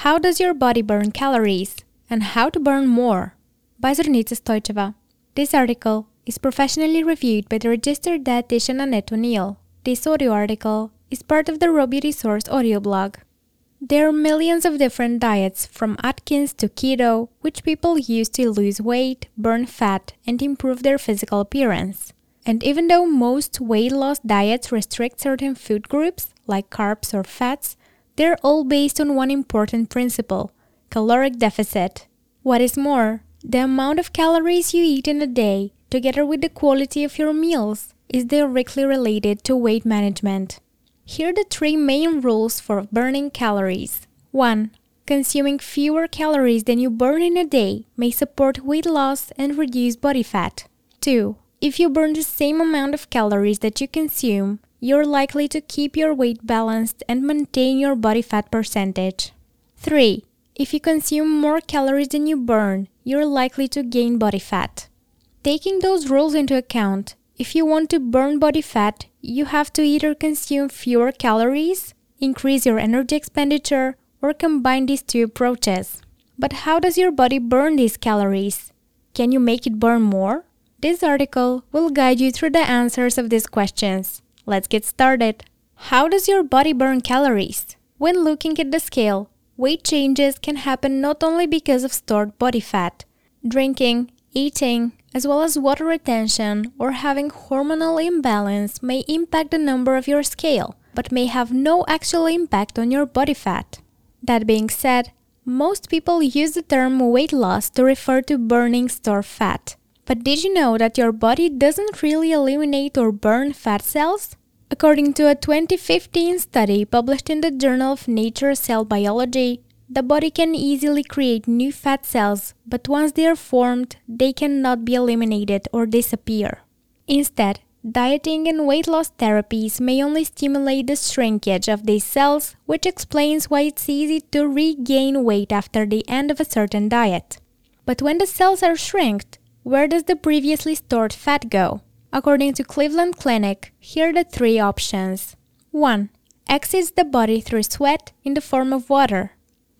How does your body burn calories? And how to burn more? By Zornica Stoicheva. This article is professionally reviewed by the registered dietitian Annette O'Neill. This audio article is part of the Raw Beauty Source audio blog. There are millions of different diets from Atkins to keto, which people use to lose weight, burn fat, and improve their physical appearance. And even though most weight loss diets restrict certain food groups, like carbs or fats, they're all based on one important principle: caloric deficit. What is more, the amount of calories you eat in a day, together with the quality of your meals, is directly related to weight management. Here are the three main rules for burning calories. 1. Consuming fewer calories than you burn in a day may support weight loss and reduce body fat. 2. If you burn the same amount of calories that you consume, you're likely to keep your weight balanced and maintain your body fat percentage. 3. If you consume more calories than you burn, you're likely to gain body fat. Taking those rules into account, if you want to burn body fat, you have to either consume fewer calories, increase your energy expenditure, or combine these two approaches. But how does your body burn these calories? Can you make it burn more? This article will guide you through the answers of these questions. Let's get started. How does your body burn calories? When looking at the scale, weight changes can happen not only because of stored body fat. Drinking, eating, as well as water retention or having hormonal imbalance may impact the number of your scale, but may have no actual impact on your body fat. That being said, most people use the term weight loss to refer to burning stored fat. But did you know that your body doesn't really eliminate or burn fat cells? According to a 2015 study published in the Journal of Nature Cell Biology, the body can easily create new fat cells, but once they are formed, they cannot be eliminated or disappear. Instead, dieting and weight loss therapies may only stimulate the shrinkage of these cells, which explains why it's easy to regain weight after the end of a certain diet. But when the cells are shrinked, where does the previously stored fat go? According to Cleveland Clinic, here are the three options. 1. Exits the body through sweat in the form of water.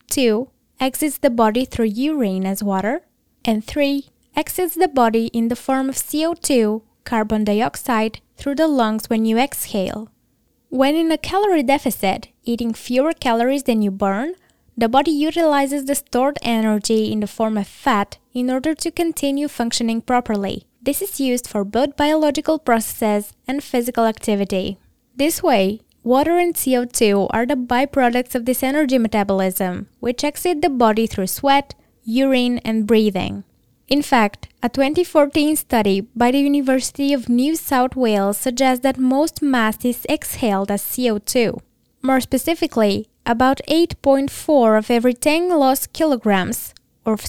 2. Exits the body through urine as water. And 3. Exits the body in the form of CO2, carbon dioxide, through the lungs when you exhale. When in a calorie deficit, eating fewer calories than you burn, the body utilizes the stored energy in the form of fat in order to continue functioning properly. This is used for both biological processes and physical activity. This way, water and CO2 are the byproducts of this energy metabolism, which exit the body through sweat, urine, and breathing. In fact, a 2014 study by the University of New South Wales suggests that most mass is exhaled as CO2. More specifically, about 8.4 of every 10 lost kilograms, or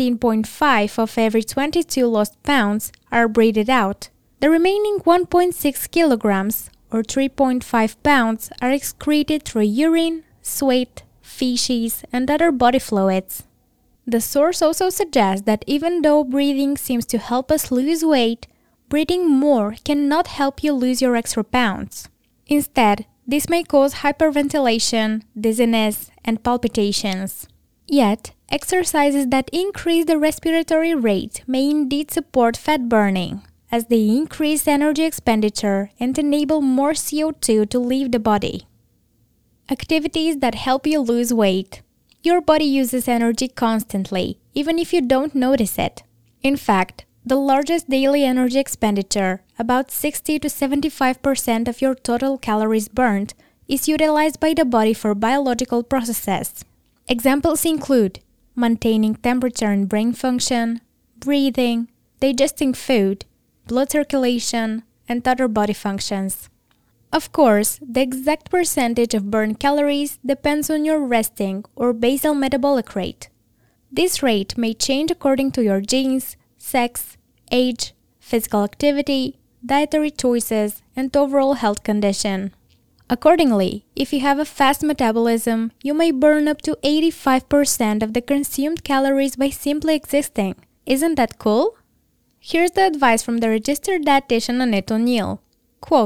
17.5 of every 22 lost pounds, are breathed out. The remaining 1.6 kilograms, or 3.5 pounds, are excreted through urine, sweat, feces, and other body fluids. The source also suggests that even though breathing seems to help us lose weight, breathing more cannot help you lose your extra pounds. Instead, this may cause hyperventilation, dizziness, and palpitations. Yet, exercises that increase the respiratory rate may indeed support fat burning, as they increase energy expenditure and enable more CO2 to leave the body. Activities that help you lose weight. Your body uses energy constantly, even if you don't notice it. In fact, the largest daily energy expenditure, about 60 to 75% of your total calories burned, is utilized by the body for biological processes. Examples include maintaining temperature and brain function, breathing, digesting food, blood circulation, and other body functions. Of course, the exact percentage of burned calories depends on your resting or basal metabolic rate. This rate may change according to your genes, sex, age, physical activity, dietary choices, and overall health condition. Accordingly, if you have a fast metabolism, you may burn up to 85% of the consumed calories by simply existing. Isn't that cool? Here's the advice from the registered dietitian Annette O'Neill. Quote,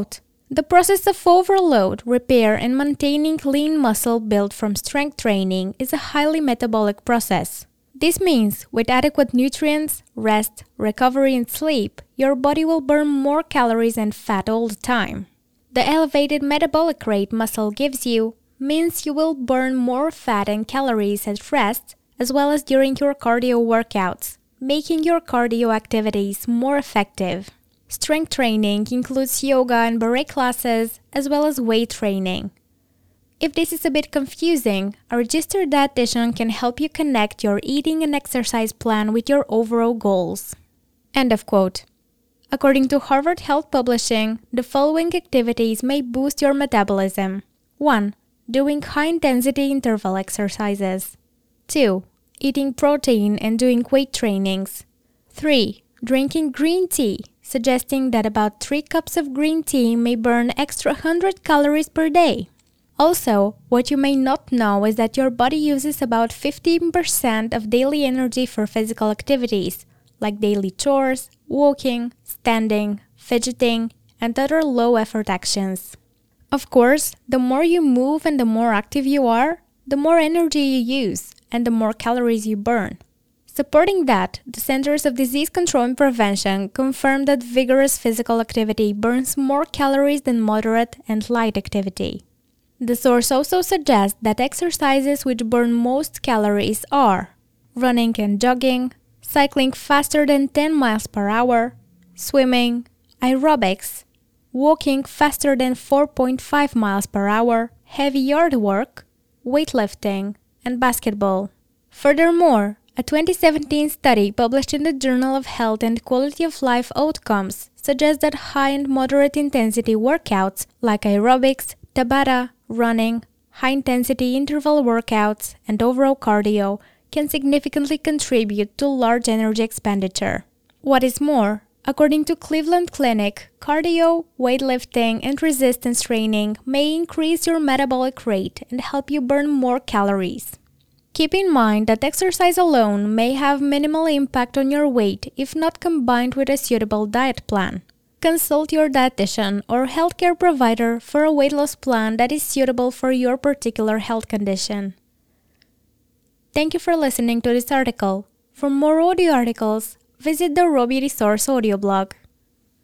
The process of overload, repair, and maintaining lean muscle built from strength training is a highly metabolic process. This means with adequate nutrients, rest, recovery, and sleep, your body will burn more calories and fat all the time. The elevated metabolic rate muscle gives you means you will burn more fat and calories at rest as well as during your cardio workouts, making your cardio activities more effective. Strength training includes yoga and barre classes as well as weight training. If this is a bit confusing, a registered dietitian can help you connect your eating and exercise plan with your overall goals. End of quote. According to Harvard Health Publishing, the following activities may boost your metabolism. 1. Doing high-intensity interval exercises. 2. Eating protein and doing weight trainings. 3. Drinking green tea, suggesting that about 3 cups of green tea may burn extra 100 calories per day. Also, what you may not know is that your body uses about 15% of daily energy for physical activities, like daily chores, walking, standing, fidgeting, and other low-effort actions. Of course, the more you move and the more active you are, the more energy you use and the more calories you burn. Supporting that, the Centers of Disease Control and Prevention confirm that vigorous physical activity burns more calories than moderate and light activity. The source also suggests that exercises which burn most calories are running and jogging, cycling faster than 10 miles per hour, swimming, aerobics, walking faster than 4.5 miles per hour, heavy yard work, weightlifting, and basketball. Furthermore, a 2017 study published in the Journal of Health and Quality of Life Outcomes suggests that high and moderate intensity workouts like aerobics, Tabata, running, high-intensity interval workouts, and overall cardio can significantly contribute to large energy expenditure. What is more, according to Cleveland Clinic, cardio, weightlifting, and resistance training may increase your metabolic rate and help you burn more calories. Keep in mind that exercise alone may have minimal impact on your weight if not combined with a suitable diet plan. Consult your dietitian or healthcare provider for a weight loss plan that is suitable for your particular health condition. Thank you for listening to this article. For more audio articles, visit the Raw Beauty Source audio blog.